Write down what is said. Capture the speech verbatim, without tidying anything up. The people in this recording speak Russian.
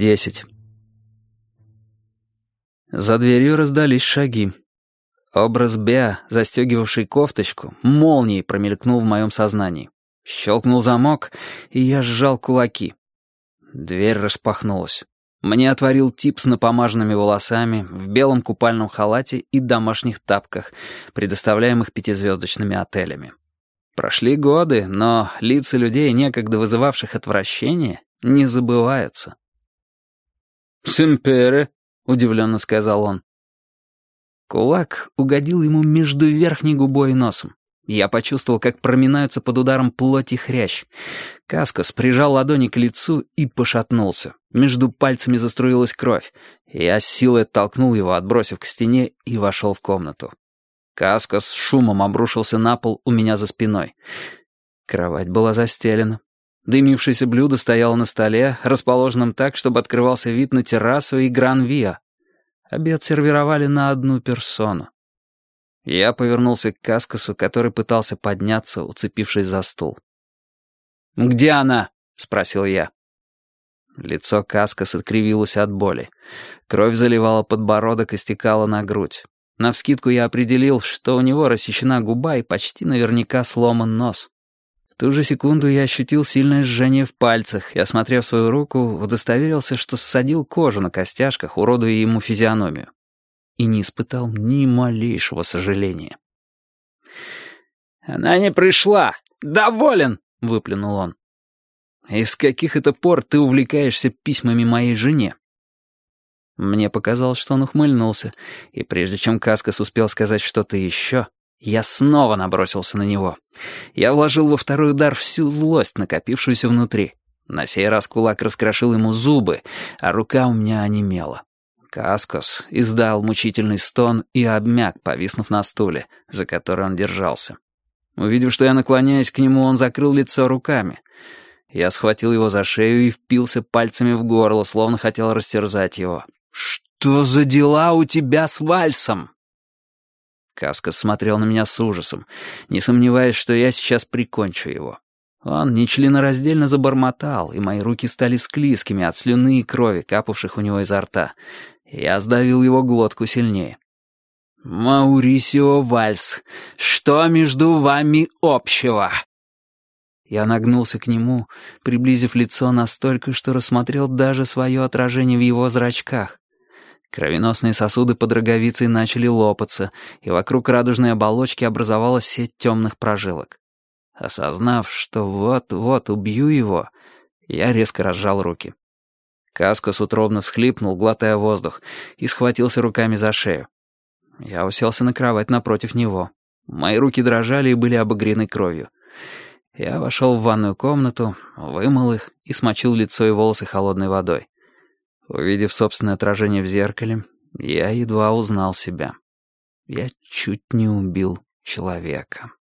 Десять. За дверью раздались шаги. Образ Беа, застегивавший кофточку, молнией промелькнул в моем сознании. Щелкнул замок, и я сжал кулаки. Дверь распахнулась. Мне отворил тип с напомаженными волосами, в белом купальном халате и домашних тапках, предоставляемых пятизвездочными отелями. Прошли годы, но лица людей, некогда вызывавших отвращение, не забываются. «Сэмпере», — удивленно сказал он. Кулак угодил ему между верхней губой и носом. Я почувствовал, как проминаются под ударом плоть и хрящ. Каскос прижал ладони к лицу и пошатнулся. Между пальцами заструилась кровь. Я с силой оттолкнул его, отбросив к стене, и вошел в комнату. Каскос с шумом обрушился на пол у меня за спиной. Кровать была застелена. Дымившееся блюдо стояло на столе, расположенном так, чтобы открывался вид на террасу и Гран-Виа. Обед сервировали на одну персону. Я повернулся к Каскосу, который пытался подняться, уцепившись за стул. «Где она?» — спросил я. Лицо Каскоса кривилось от боли. Кровь заливала подбородок и стекала на грудь. Навскидку я определил, что у него рассечена губа и почти наверняка сломан нос. В ту же секунду я ощутил сильное жжение в пальцах и, осмотрев свою руку, удостоверился, что ссадил кожу на костяшках, уродуя ему физиономию. И не испытал ни малейшего сожаления. «Она не пришла! Доволен!» — выплюнул он. «Из каких это пор ты увлекаешься письмами моей жене?» Мне показалось, что он ухмыльнулся, и прежде чем Каскос успел сказать что-то еще, я снова набросился на него. Я вложил во второй удар всю злость, накопившуюся внутри. На сей раз кулак раскрошил ему зубы, а рука у меня онемела. Каскос издал мучительный стон и обмяк, повиснув на стуле, за который он держался. Увидев, что я наклоняюсь к нему, он закрыл лицо руками. Я схватил его за шею и впился пальцами в горло, словно хотел растерзать его. «Что за дела у тебя с вальсом?» Каскос смотрел на меня с ужасом, не сомневаясь, что я сейчас прикончу его. Он нечленораздельно забормотал, и мои руки стали склизкими от слюны и крови, капавших у него изо рта. Я сдавил его глотку сильнее. «Маурисио Вальс, что между вами общего?» Я нагнулся к нему, приблизив лицо настолько, что рассмотрел даже свое отражение в его зрачках. Кровеносные сосуды под роговицей начали лопаться, и вокруг радужной оболочки образовалась сеть темных прожилок. Осознав, что вот-вот убью его, я резко разжал руки. Каскос утробно всхлипнул, глотая воздух, и схватился руками за шею. Я уселся на кровать напротив него. Мои руки дрожали и были обогрены кровью. Я вошел в ванную комнату, вымыл их и смочил лицо и волосы холодной водой. Увидев собственное отражение в зеркале, я едва узнал себя. Я чуть не убил человека.